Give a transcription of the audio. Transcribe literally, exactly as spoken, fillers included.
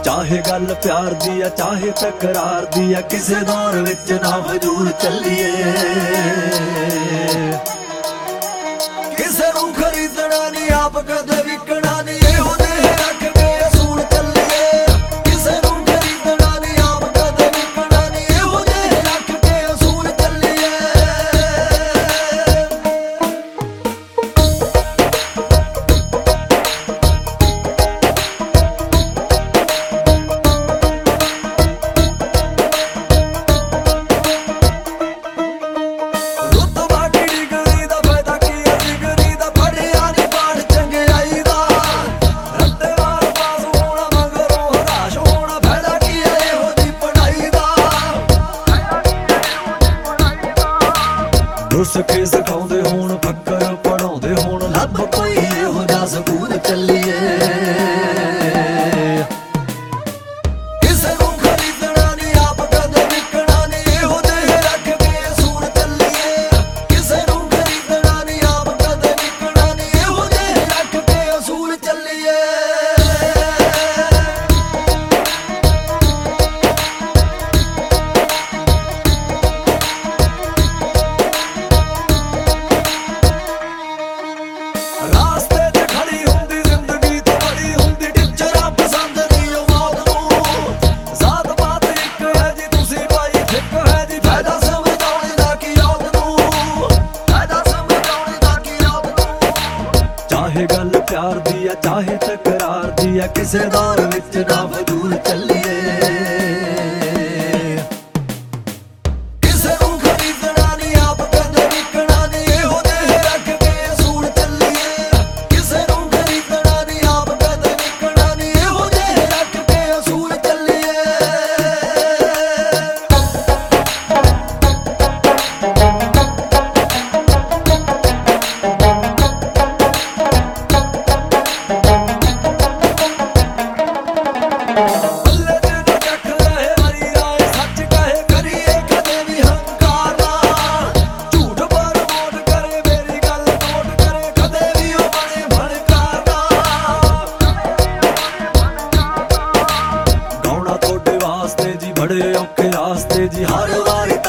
चाहे गल प्यार दी आ चाहे तकरार दी आ, किसे दौर विच ना फजूल चलिए। किसे नूं खरीदना नहीं आप कदे विकना नहीं, इहो जिहे रख के असूल चलिए। किसे नूं खरीदना नहीं आप कदे विकना नहीं, इहो जिहे रख के असूल चलिए। रुस के सिखाउंदे होण फक्कर पढ़ाउंदे होण, लभ कोई इहो जिहा स्कूल चलिए। किसे नूं खरीदना नहीं आप कदे विकना नहीं, इहो जिहे रख के असूल चलिए। किसे नूं खरीदना नहीं आप कदे विकना नहीं, इहो जिहे रख के असूल चलिए। रास्ते च खड़ी हुंदी जिंदगी तो बड़ी हुंदी टिचरा पसंद नहीं ओ मौत नूं। जात पात इक है जी तुसी भाई फिक है जी, फायदा समझाउणे दा की औत नूं, फायदा समझाउणे दा की औत नूं। चाहे गल प्यार दी आ चाहे तकरार दी आ, किसे दौर विच ना फजूल चलिए। बड़े औखे रास्ते जी हर वारी